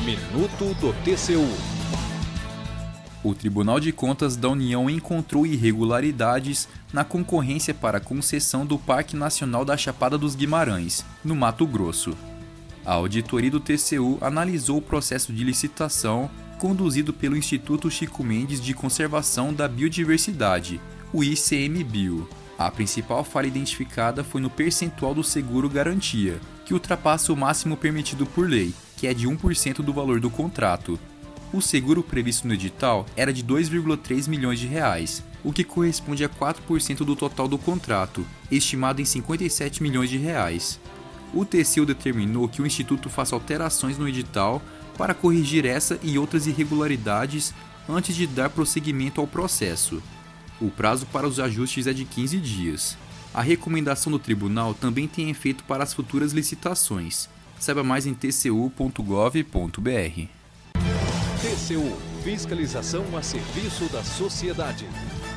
Minuto do TCU. O Tribunal de Contas da União encontrou irregularidades na concorrência para a concessão do Parque Nacional da Chapada dos Guimarães, no Mato Grosso. A auditoria do TCU analisou o processo de licitação conduzido pelo Instituto Chico Mendes de Conservação da Biodiversidade, o ICMBio. A principal falha identificada foi no percentual do seguro garantia, que ultrapassa o máximo permitido por lei, que é de 1% do valor do contrato. O seguro previsto no edital era de R$ 2,3 milhões, o que corresponde a 4% do total do contrato, estimado em R$ 57 milhões. O TCU determinou que o Instituto faça alterações no edital para corrigir essa e outras irregularidades antes de dar prosseguimento ao processo. O prazo para os ajustes é de 15 dias. A recomendação do tribunal também tem efeito para as futuras licitações. Saiba mais em tcu.gov.br. TCU, fiscalização a serviço da sociedade.